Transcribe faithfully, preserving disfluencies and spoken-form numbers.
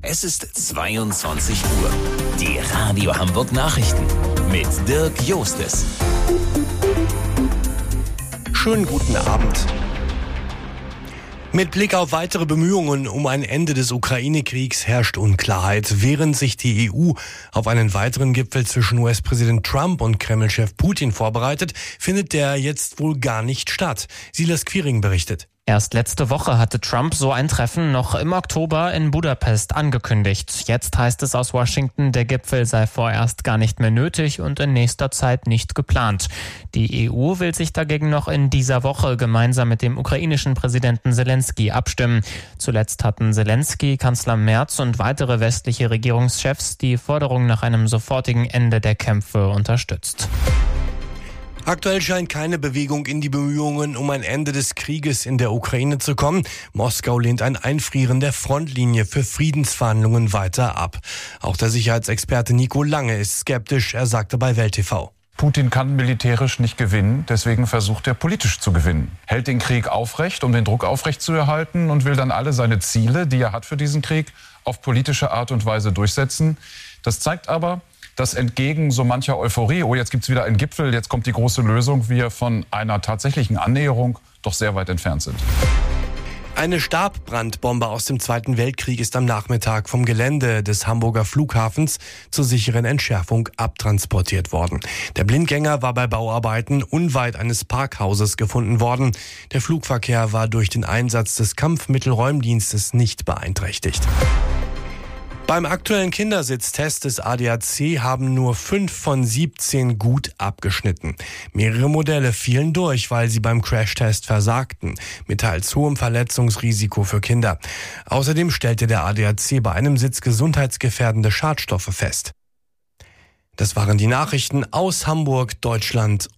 Es ist zweiundzwanzig Uhr. Die Radio Hamburg Nachrichten mit Dirk Jostes. Schönen guten Abend. Mit Blick auf weitere Bemühungen um ein Ende des Ukraine-Kriegs herrscht Unklarheit. Während sich die E U auf einen weiteren Gipfel zwischen U S-Präsident Trump und Kreml-Chef Putin vorbereitet, findet der jetzt wohl gar nicht statt. Silas Quiring berichtet. Erst letzte Woche hatte Trump so ein Treffen noch im Oktober in Budapest angekündigt. Jetzt heißt es aus Washington, der Gipfel sei vorerst gar nicht mehr nötig und in nächster Zeit nicht geplant. Die E U will sich dagegen noch in dieser Woche gemeinsam mit dem ukrainischen Präsidenten Zelensky abstimmen. Zuletzt hatten Zelensky, Kanzler Merz und weitere westliche Regierungschefs die Forderung nach einem sofortigen Ende der Kämpfe unterstützt. Aktuell scheint keine Bewegung in die Bemühungen, um ein Ende des Krieges in der Ukraine zu kommen. Moskau lehnt ein Einfrieren der Frontlinie für Friedensverhandlungen weiter ab. Auch der Sicherheitsexperte Nico Lange ist skeptisch, er sagte bei Welt T V. Putin kann militärisch nicht gewinnen, deswegen versucht er politisch zu gewinnen. Hält den Krieg aufrecht, um den Druck aufrechtzuerhalten und will dann alle seine Ziele, die er hat für diesen Krieg, auf politische Art und Weise durchsetzen. Das zeigt aber, dass entgegen so mancher Euphorie, oh, jetzt gibt's wieder einen Gipfel, jetzt kommt die große Lösung, wir von einer tatsächlichen Annäherung doch sehr weit entfernt sind. Eine Stabbrandbombe aus dem Zweiten Weltkrieg ist am Nachmittag vom Gelände des Hamburger Flughafens zur sicheren Entschärfung abtransportiert worden. Der Blindgänger war bei Bauarbeiten unweit eines Parkhauses gefunden worden. Der Flugverkehr war durch den Einsatz des Kampfmittelräumdienstes nicht beeinträchtigt. Beim aktuellen Kindersitztest des A D A C haben nur fünf von siebzehn gut abgeschnitten. Mehrere Modelle fielen durch, weil sie beim Crashtest versagten, mit teils hohem Verletzungsrisiko für Kinder. Außerdem stellte der A D A C bei einem Sitz gesundheitsgefährdende Schadstoffe fest. Das waren die Nachrichten aus Hamburg, Deutschland.